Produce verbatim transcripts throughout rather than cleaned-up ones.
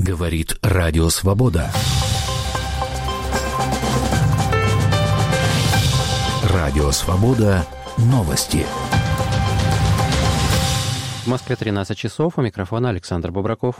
Говорит Радио Свобода. Радио Свобода. Новости. В Москве тринадцать часов. У микрофона Александр Бобраков.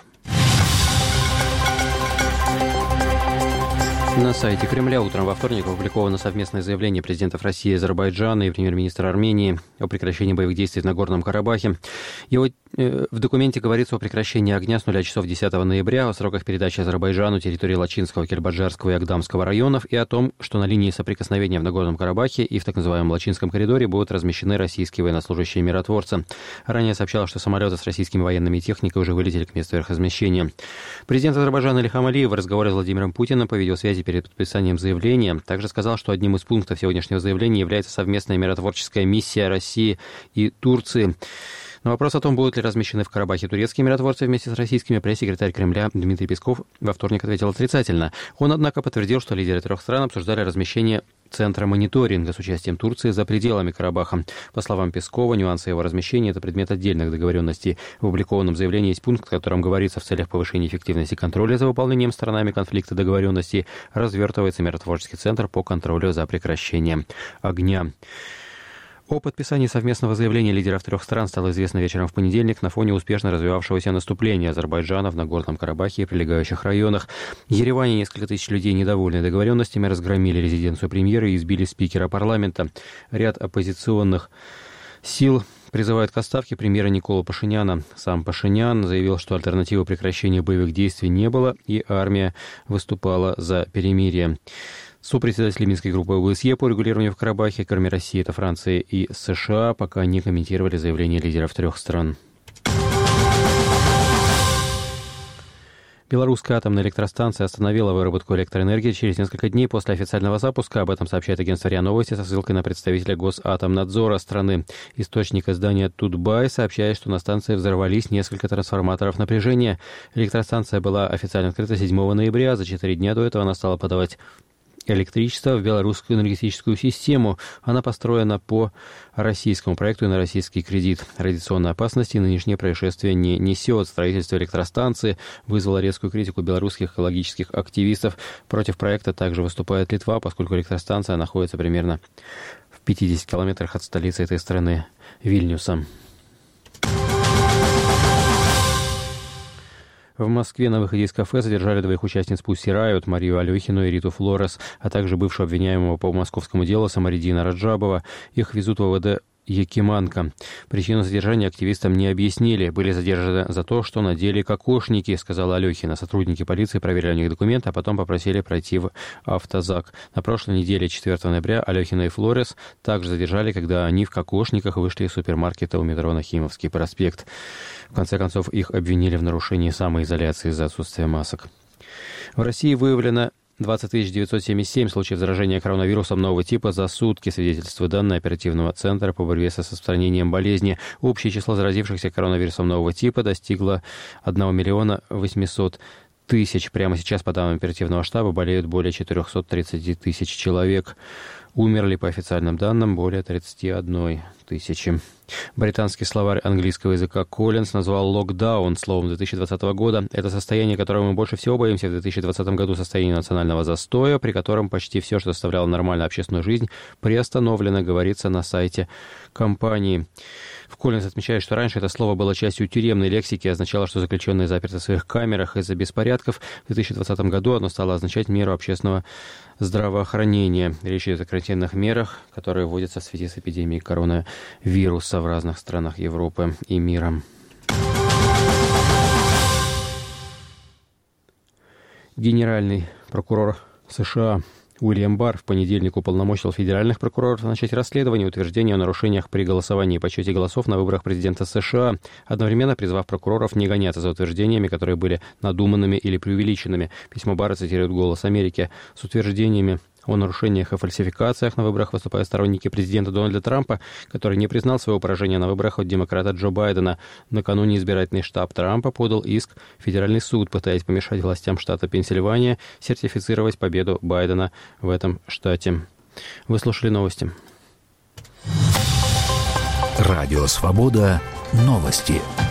На сайте Кремля утром во вторник опубликовано совместное заявление президентов России и Азербайджана и премьер-министра Армении о прекращении боевых действий в Нагорном Карабахе. Его, э, в документе говорится о прекращении огня с нуля часов десятого ноября, о сроках передачи Азербайджану территории Лачинского, Кельбаджарского и Агдамского районов и о том, что на линии соприкосновения в Нагорном Карабахе и в так называемом Лачинском коридоре будут размещены российские военнослужащие миротворцы. Ранее сообщалось, что самолеты с российскими военными техникой уже вылетели к месту их размещения. Президент Азербайджана Ильхам Алиев в разговоре с Владимиром Путиным по видеосвязи перед подписанием заявления также сказал, что одним из пунктов сегодняшнего заявления является совместная миротворческая миссия России и Турции. На вопрос о том, будут ли размещены в Карабахе турецкие миротворцы вместе с российскими, пресс-секретарь Кремля Дмитрий Песков во вторник ответил отрицательно. Он, однако, подтвердил, что лидеры трех стран обсуждали размещение центра мониторинга с участием Турции за пределами Карабаха. По словам Пескова, нюансы его размещения – это предмет отдельных договоренностей. В опубликованном заявлении есть пункт, в котором говорится, в целях повышения эффективности контроля за выполнением сторонами конфликта договоренностей развертывается миротворческий центр по контролю за прекращением огня. О подписании совместного заявления лидеров трех стран стало известно вечером в понедельник на фоне успешно развивавшегося наступления Азербайджана в Нагорном Карабахе и прилегающих районах. В Ереване несколько тысяч людей, недовольные договоренностями, разгромили резиденцию премьера и избили спикера парламента. Ряд оппозиционных сил призывают к отставке премьера Николу Пашиняна. Сам Пашинян заявил, что альтернативы прекращения боевых действий не было, и армия выступала за перемирие. Сопредседатели Минской группы ОБСЕ по регулированию в Карабахе, кроме России, это Франция и США, пока не комментировали заявления лидеров трех стран. Белорусская атомная электростанция остановила выработку электроэнергии через несколько дней после официального запуска. Об этом сообщает агентство РИА Новости со ссылкой на представителя Госатомнадзора страны. Источник издания Тутбай сообщает, что на станции взорвались несколько трансформаторов напряжения. Электростанция была официально открыта седьмого ноября. За четыре дня до этого она стала подавать электричество в белорусскую энергетическую систему. Она построена по российскому проекту и на российский кредит. Радиационной опасности нынешнее происшествие не несет. Строительство электростанции вызвало резкую критику белорусских экологических активистов. Против проекта также выступает Литва, поскольку электростанция находится примерно в пятидесяти километрах от столицы этой страны Вильнюса. В Москве на выходе из кафе задержали двоих участниц Pussy Riot, Марию Алехину и Риту Флорес, а также бывшего обвиняемого по московскому делу Самариддина Раджабова. Их везут в ОВД Якиманка. Причину задержания активистам не объяснили. Были задержаны за то, что надели кокошники, сказала Алехина. Сотрудники полиции проверили у них документы, а потом попросили пройти в автозак. На прошлой неделе, четвёртого ноября, Алехина и Флорес также задержали, когда они в кокошниках вышли из супермаркета у метро Нахимовский проспект. В конце концов, их обвинили в нарушении самоизоляции из-за отсутствия масок. В России выявлено двадцать тысяч девятьсот семьдесят семь случаев заражения коронавирусом нового типа за сутки, свидетельствуют данные оперативного центра по борьбе с распространением болезни. Общее число заразившихся коронавирусом нового типа достигло одного миллиона восьмисот тысяч. Прямо сейчас, по данным оперативного штаба, болеют более четырехсот тридцати тысяч человек. Умерли, по официальным данным, более тридцати одной тысячи. Британский словарь английского языка Коллинз назвал локдаун словом две тысячи двадцатого года. Это состояние, которого мы больше всего боимся в две тысячи двадцатом году, состояние национального застоя, при котором почти все, что составляло нормальную общественную жизнь, приостановлено, говорится на сайте компании. В Коллинз отмечает, что раньше это слово было частью тюремной лексики и означало, что заключенные заперты в своих камерах из-за беспорядков. В две тысячи двадцатом году оно стало означать меру общественного здравоохранения. Речь идет о карантинных мерах, которые вводятся в связи с эпидемией коронавируса в разных странах Европы и мира. Генеральный прокурор США Уильям Барр в понедельник уполномочил федеральных прокуроров начать расследование утверждения о нарушениях при голосовании и подсчете голосов на выборах президента США, одновременно призвав прокуроров не гоняться за утверждениями, которые были надуманными или преувеличенными. Письмо Барра цитирует «Голос Америки». С утверждениями о нарушениях и фальсификациях на выборах выступают сторонники президента Дональда Трампа, который не признал своего поражения на выборах от демократа Джо Байдена. Накануне избирательный штаб Трампа подал иск в федеральный суд, пытаясь помешать властям штата Пенсильвания сертифицировать победу Байдена в этом штате. Вы слушали новости. Радио «Свобода». Новости.